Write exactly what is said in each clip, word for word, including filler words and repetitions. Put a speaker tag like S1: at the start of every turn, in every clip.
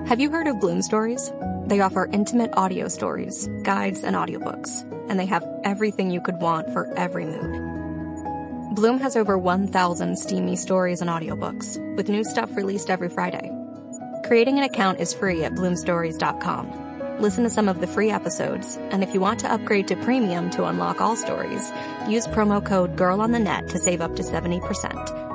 S1: Have you heard of Bloom Stories? They offer intimate audio stories, guides, and audiobooks, and they have everything you could want for every mood. Bloom has over one thousand steamy stories and audiobooks, with new stuff released every Friday. Creating an account is free at bloom stories dot com. Listen to some of the free episodes, and if you want to upgrade to premium to unlock all stories, use promo code GIRLONTHENET to save up to seventy percent.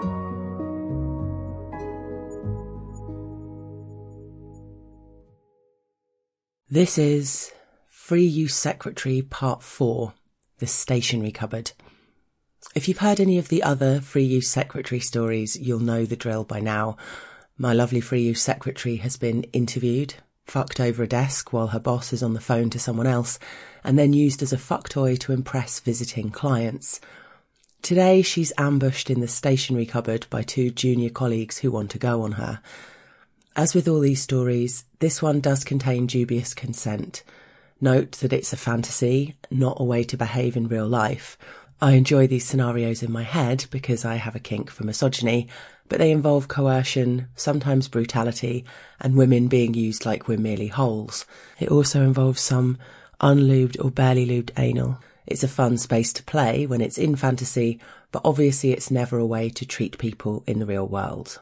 S2: This is Free Use Secretary Part four, The Stationery Cupboard. If you've heard any of the other Free Use Secretary stories, you'll know the drill by now. My lovely Free Use Secretary has been interviewed, fucked over a desk while her boss is on the phone to someone else, and then used as a fuck toy to impress visiting clients. Today she's ambushed in the stationery cupboard by two junior colleagues who want to go on her. As with all these stories, this one does contain dubious consent. Note that it's a fantasy, not a way to behave in real life. I enjoy these scenarios in my head because I have a kink for misogyny, but they involve coercion, sometimes brutality, and women being used like we're merely holes. It also involves some unlubed or barely lubed anal. It's a fun space to play when it's in fantasy, but obviously it's never a way to treat people in the real world.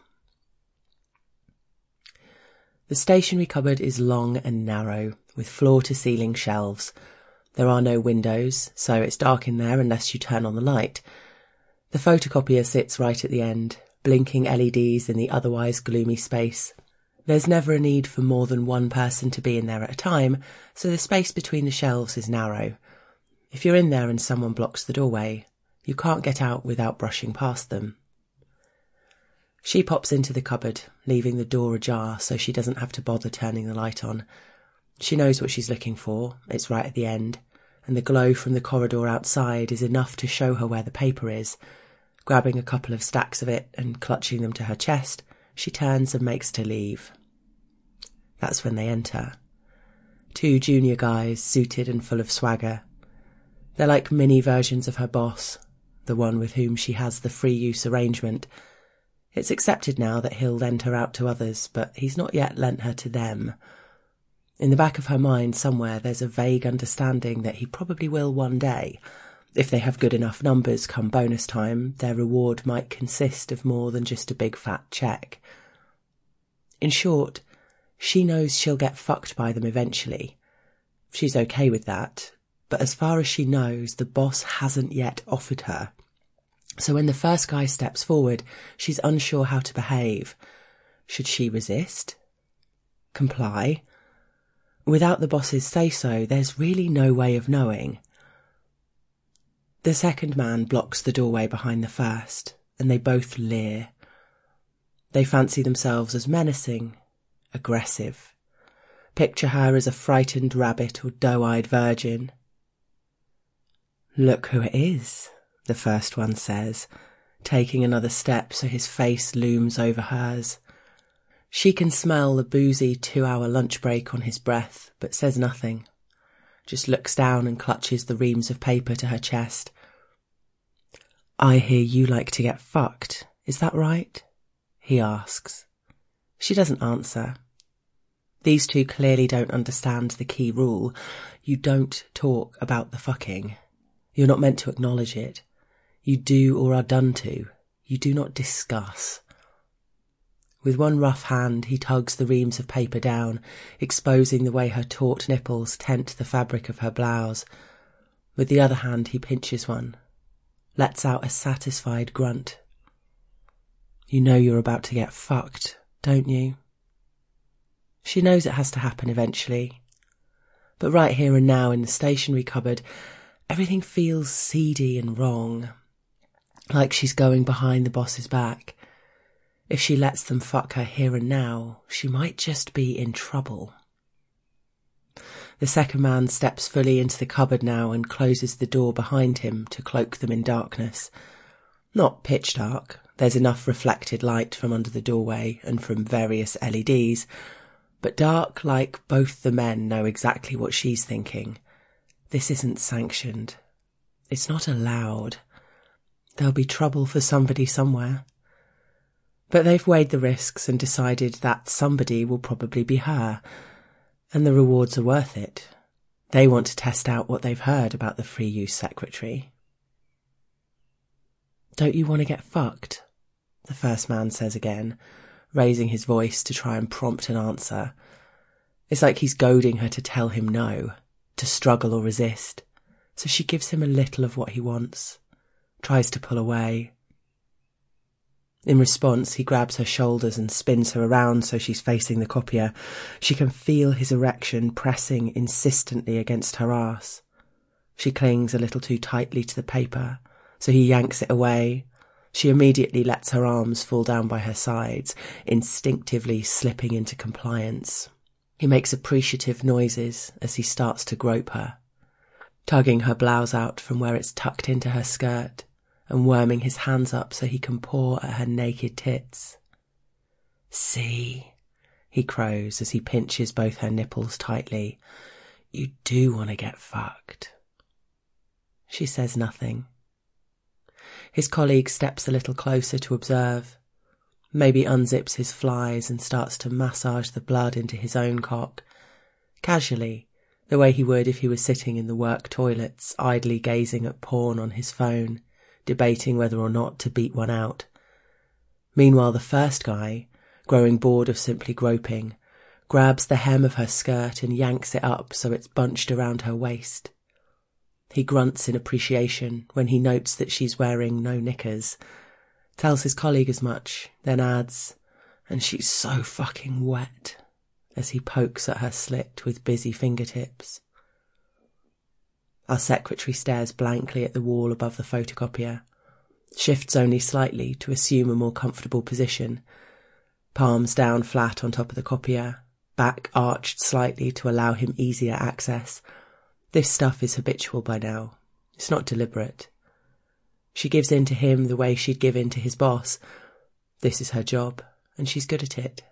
S2: The stationery cupboard is long and narrow, with floor-to-ceiling shelves. There are no windows, so it's dark in there unless you turn on the light. The photocopier sits right at the end, blinking L E Ds in the otherwise gloomy space. There's never a need for more than one person to be in there at a time, so the space between the shelves is narrow. If you're in there and someone blocks the doorway, you can't get out without brushing past them. She pops into the cupboard, leaving the door ajar so she doesn't have to bother turning the light on. She knows what she's looking for, it's right at the end, and the glow from the corridor outside is enough to show her where the paper is. Grabbing a couple of stacks of it and clutching them to her chest, she turns and makes to leave. That's when they enter. Two junior guys, suited and full of swagger. They're like mini versions of her boss, the one with whom she has the free use arrangement. It's accepted now that he'll lend her out to others, but he's not yet lent her to them. In the back of her mind somewhere there's a vague understanding that he probably will one day. If they have good enough numbers come bonus time, their reward might consist of more than just a big fat cheque. In short, she knows she'll get fucked by them eventually. She's okay with that, but as far as she knows, the boss hasn't yet offered her. So when the first guy steps forward, she's unsure how to behave. Should she resist? Comply? Without the boss's say-so, there's really no way of knowing. The second man blocks the doorway behind the first, and they both leer. They fancy themselves as menacing, aggressive. Picture her as a frightened rabbit or doe-eyed virgin. "Look who it is," the first one says, taking another step so his face looms over hers. She can smell the boozy two-hour lunch break on his breath, but says nothing. Just looks down and clutches the reams of paper to her chest. "I hear you like to get fucked, is that right?" he asks. She doesn't answer. These two clearly don't understand the key rule. You don't talk about the fucking. You're not meant to acknowledge it. You do or are done to. You do not discuss. With one rough hand, he tugs the reams of paper down, exposing the way her taut nipples tent the fabric of her blouse. With the other hand, he pinches one, lets out a satisfied grunt. "You know you're about to get fucked, don't you?" She knows it has to happen eventually. But right here and now in the stationery cupboard, everything feels seedy and wrong. Like she's going behind the boss's back. If she lets them fuck her here and now, she might just be in trouble. The second man steps fully into the cupboard now and closes the door behind him to cloak them in darkness. Not pitch dark. There's enough reflected light from under the doorway and from various L E Ds, but dark like both the men know exactly what she's thinking. This isn't sanctioned. It's not allowed. There'll be trouble for somebody somewhere. But they've weighed the risks and decided that somebody will probably be her, and the rewards are worth it. They want to test out what they've heard about the free use secretary. "Don't you want to get fucked?" the first man says again, raising his voice to try and prompt an answer. It's like he's goading her to tell him no, to struggle or resist, so she gives him a little of what he wants, tries to pull away. In response, he grabs her shoulders and spins her around so she's facing the copier. She can feel his erection pressing insistently against her arse. She clings a little too tightly to the paper, so he yanks it away. She immediately lets her arms fall down by her sides, instinctively slipping into compliance. He makes appreciative noises as he starts to grope her, tugging her blouse out from where it's tucked into her skirt and worming his hands up so he can paw at her naked tits. "See," he crows as he pinches both her nipples tightly. "You do want to get fucked." She says nothing. His colleague steps a little closer to observe, maybe unzips his flies and starts to massage the blood into his own cock, casually, the way he would if he was sitting in the work toilets, idly gazing at porn on his phone, debating whether or not to beat one out. Meanwhile, the first guy, growing bored of simply groping, grabs the hem of her skirt and yanks it up so it's bunched around her waist. He grunts in appreciation when he notes that she's wearing no knickers, tells his colleague as much, then adds, "And she's so fucking wet," as he pokes at her slit with busy fingertips. Our secretary stares blankly at the wall above the photocopier, shifts only slightly to assume a more comfortable position, palms down flat on top of the copier, back arched slightly to allow him easier access. This stuff is habitual by now. It's not deliberate. She gives in to him the way she'd give in to his boss. This is her job, and she's good at it.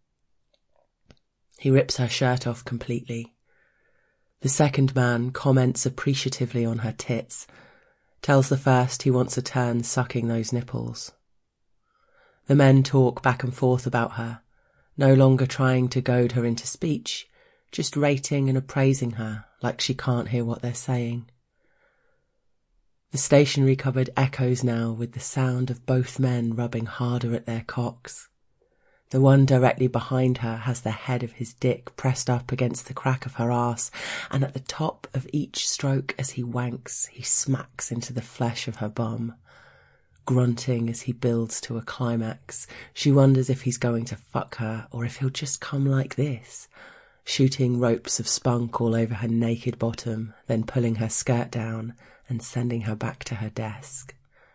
S2: He rips her shirt off completely. The second man comments appreciatively on her tits, tells the first he wants a turn sucking those nipples. The men talk back and forth about her, no longer trying to goad her into speech, just rating and appraising her like she can't hear what they're saying. The stationery cupboard echoes now with the sound of both men rubbing harder at their cocks. The one directly behind her has the head of his dick pressed up against the crack of her arse, and at the top of each stroke as he wanks, he smacks into the flesh of her bum. Grunting as he builds to a climax, she wonders if he's going to fuck her or if he'll just come like this, shooting ropes of spunk all over her naked bottom, then pulling her skirt down and sending her back to her desk.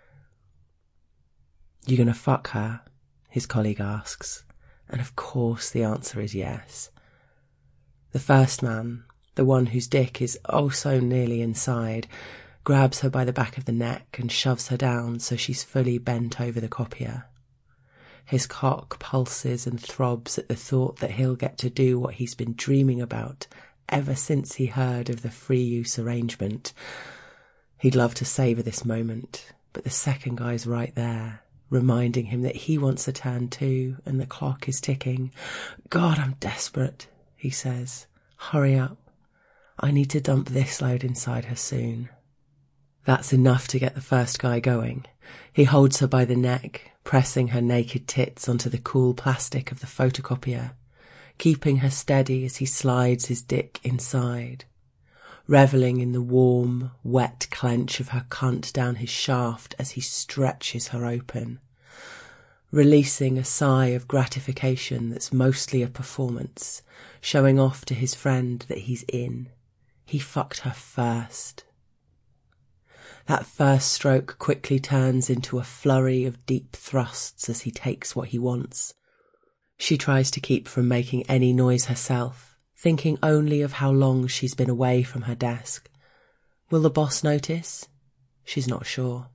S2: "You gonna fuck her?" his colleague asks, and of course the answer is yes. The first man, the one whose dick is oh so nearly inside, grabs her by the back of the neck and shoves her down so she's fully bent over the copier. His cock pulses and throbs at the thought that he'll get to do what he's been dreaming about ever since he heard of the free use arrangement. He'd love to savour this moment, but the second guy's right there, reminding him that he wants a turn too, and the clock is ticking. "God, I'm desperate," he says. "Hurry up. I need to dump this load inside her soon." That's enough to get the first guy going. He holds her by the neck, pressing her naked tits onto the cool plastic of the photocopier, keeping her steady as he slides his dick inside, revelling in the warm, wet clench of her cunt down his shaft as he stretches her open, releasing a sigh of gratification that's mostly a performance, showing off to his friend that he's in. He fucked her first. That first stroke quickly turns into a flurry of deep thrusts as he takes what he wants. She tries to keep from making any noise herself, thinking only of how long she's been away from her desk. Will the boss notice? She's not sure.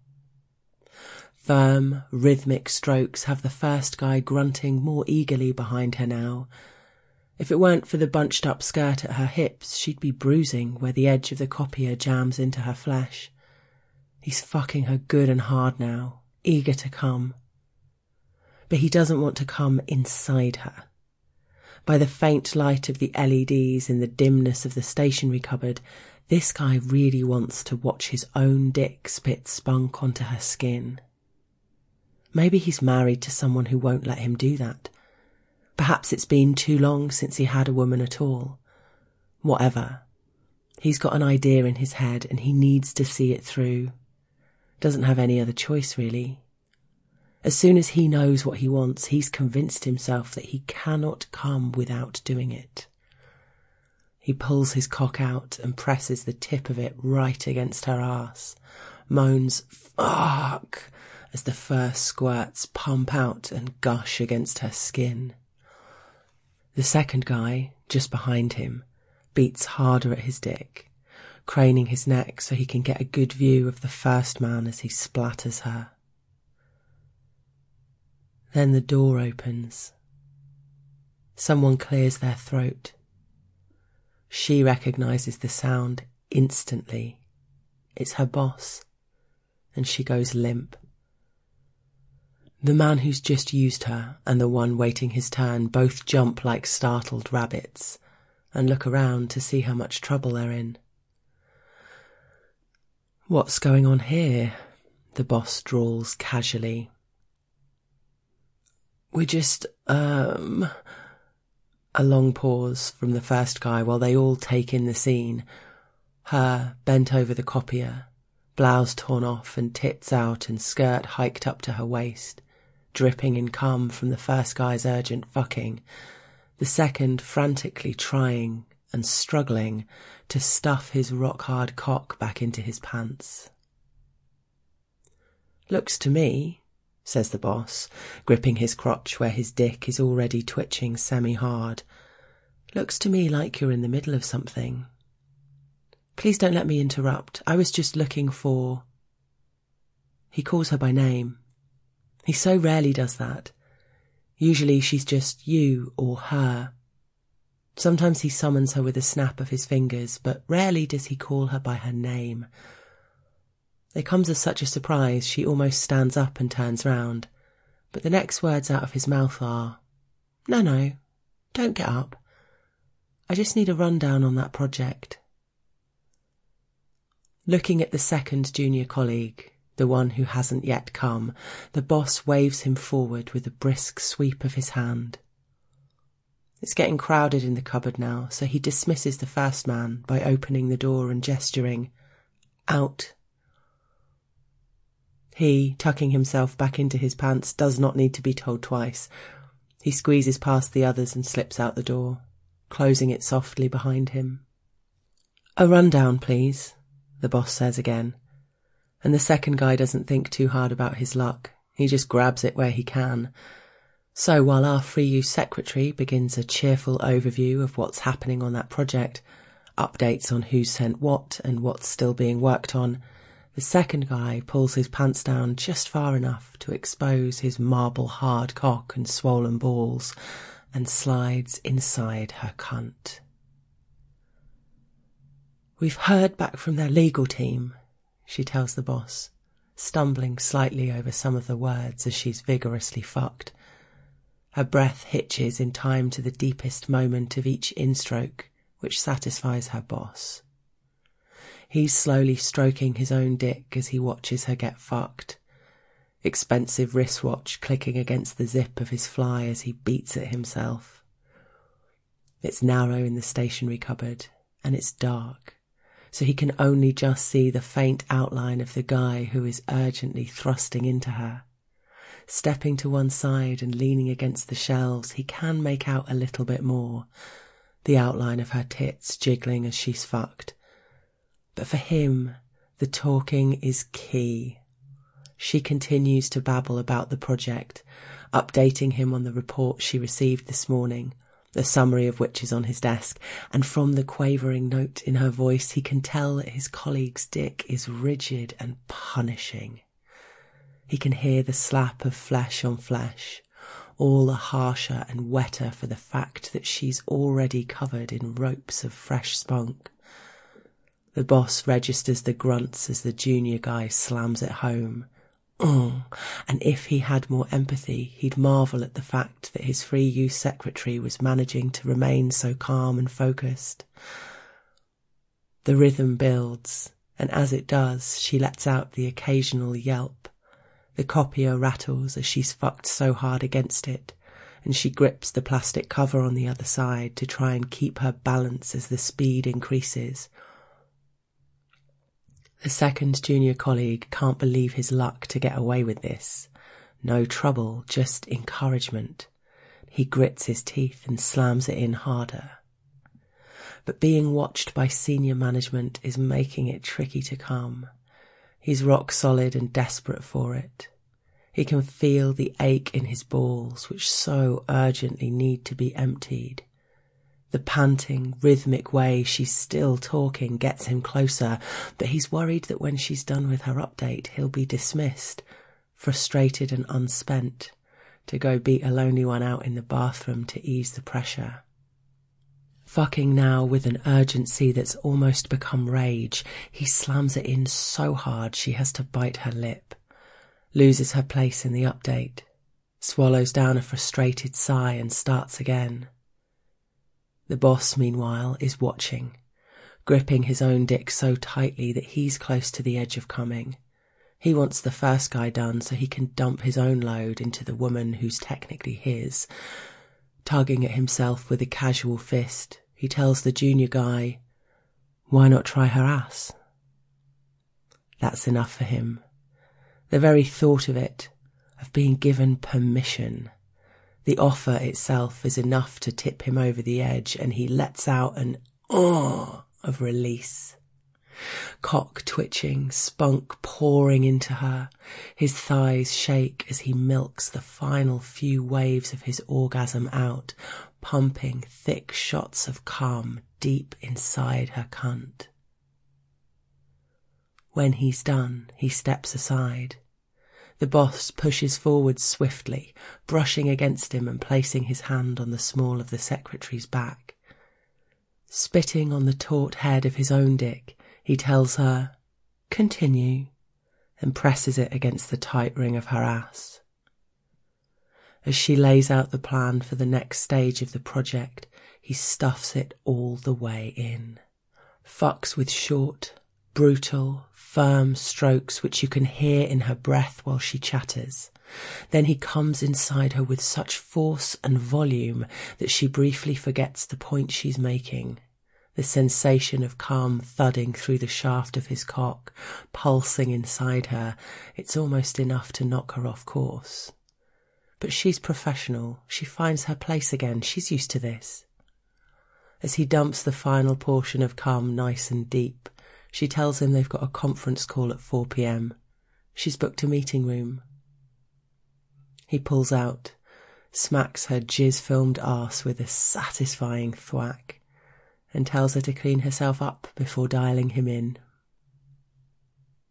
S2: Firm, rhythmic strokes have the first guy grunting more eagerly behind her now. If it weren't for the bunched up skirt at her hips, she'd be bruising where the edge of the copier jams into her flesh. He's fucking her good and hard now, eager to come. but he doesn't want to come inside her. By the faint light of the L E Ds in the dimness of the stationery cupboard, this guy really wants to watch his own dick spit spunk onto her skin. Maybe he's married to someone who won't let him do that. Perhaps it's been too long since he had a woman at all. Whatever. He's got an idea in his head and he needs to see it through. Doesn't have any other choice, really. As soon as he knows what he wants, he's convinced himself that he cannot come without doing it. He pulls his cock out and presses the tip of it right against her arse, moans, "Fuck," as the first squirts pump out and gush against her skin. The second guy, just behind him, beats harder at his dick, craning his neck so he can get a good view of the first man as he splatters her. Then the door opens. Someone clears their throat. She recognises the sound instantly. It's her boss, and she goes limp. The man who's just used her and the one waiting his turn both jump like startled rabbits and look around to see how much trouble they're in. "What's going on here?" the boss drawls casually. "We just, um..." A long pause from the first guy while they all take in the scene. Her bent over the copier, blouse torn off and tits out and skirt hiked up to her waist, dripping in cum from the first guy's urgent fucking, the second frantically trying and struggling to stuff his rock-hard cock back into his pants. "Looks to me," says the boss, gripping his crotch where his dick is already twitching semi-hard, "looks to me like you're in the middle of something. Please don't let me interrupt. I was just looking for..." He calls her by name. He so rarely does that. Usually she's just you or her. Sometimes he summons her with a snap of his fingers, but rarely does he call her by her name. It comes as such a surprise she almost stands up and turns round, but the next words out of his mouth are, "No, no, don't get up. I just need a rundown on that project." Looking at the second junior colleague, the one who hasn't yet come, the boss waves him forward with a brisk sweep of his hand. It's getting crowded in the cupboard now, so he dismisses the first man by opening the door and gesturing, "Out." He, tucking himself back into his pants, does not need to be told twice. He squeezes past the others and slips out the door, closing it softly behind him. "A rundown, please," the boss says again. And the second guy doesn't think too hard about his luck. He just grabs it where he can. So while our free use secretary begins a cheerful overview of what's happening on that project, updates on who's sent what and what's still being worked on, the second guy pulls his pants down just far enough to expose his marble-hard cock and swollen balls and slides inside her cunt. "We've heard back from their legal team," she tells the boss, stumbling slightly over some of the words as she's vigorously fucked. Her breath hitches in time to the deepest moment of each instroke, which satisfies her boss. He's slowly stroking his own dick as he watches her get fucked, expensive wristwatch clicking against the zip of his fly as he beats it himself. It's narrow in the stationery cupboard, and it's dark, so he can only just see the faint outline of the guy who is urgently thrusting into her. Stepping to one side and leaning against the shelves, he can make out a little bit more, the outline of her tits jiggling as she's fucked. But for him, the talking is key. She continues to babble about the project, updating him on the report she received this morning, the summary of which is on his desk, and from the quavering note in her voice he can tell that his colleague's dick is rigid and punishing. He can hear the slap of flesh on flesh, all the harsher and wetter for the fact that she's already covered in ropes of fresh spunk. The boss registers the grunts as the junior guy slams it home, Oh, and if he had more empathy, he'd marvel at the fact that his free youth secretary was managing to remain so calm and focused. The rhythm builds, and as it does, she lets out the occasional yelp. The copier rattles as she's fucked so hard against it, and she grips the plastic cover on the other side to try and keep her balance as the speed increases. The second junior colleague can't believe his luck to get away with this. No trouble, just encouragement. He grits his teeth and slams it in harder. But being watched by senior management is making it tricky to calm. He's rock solid and desperate for it. He can feel the ache in his balls, which so urgently need to be emptied. The panting, rhythmic way she's still talking gets him closer, but he's worried that when she's done with her update, he'll be dismissed, frustrated and unspent, to go beat a lonely one out in the bathroom to ease the pressure. Fucking now with an urgency that's almost become rage, he slams it in so hard she has to bite her lip, loses her place in the update, swallows down a frustrated sigh and starts again. The boss, meanwhile, is watching, gripping his own dick so tightly that he's close to the edge of coming. He wants the first guy done so he can dump his own load into the woman who's technically his. Tugging at himself with a casual fist, he tells the junior guy, "Why not try her ass?" That's enough for him. The very thought of it, of being given permission, the offer itself is enough to tip him over the edge, and he lets out an "oh" of release. Cock twitching, spunk pouring into her, his thighs shake as he milks the final few waves of his orgasm out, pumping thick shots of cum deep inside her cunt. When he's done, he steps aside. The boss pushes forward swiftly, brushing against him and placing his hand on the small of the secretary's back. Spitting on the taut head of his own dick, he tells her, "Continue," and presses it against the tight ring of her ass. As she lays out the plan for the next stage of the project, he stuffs it all the way in. Fucks with short, brutal, firm strokes which you can hear in her breath while she chatters. Then he comes inside her with such force and volume that she briefly forgets the point she's making. The sensation of cum thudding through the shaft of his cock, pulsing inside her, it's almost enough to knock her off course. But she's professional. She finds her place again. She's used to this. As he dumps the final portion of cum nice and deep, she tells him they've got a conference call at four p.m. She's booked a meeting room. He pulls out, smacks her jizz-filmed arse with a satisfying thwack, and tells her to clean herself up before dialing him in.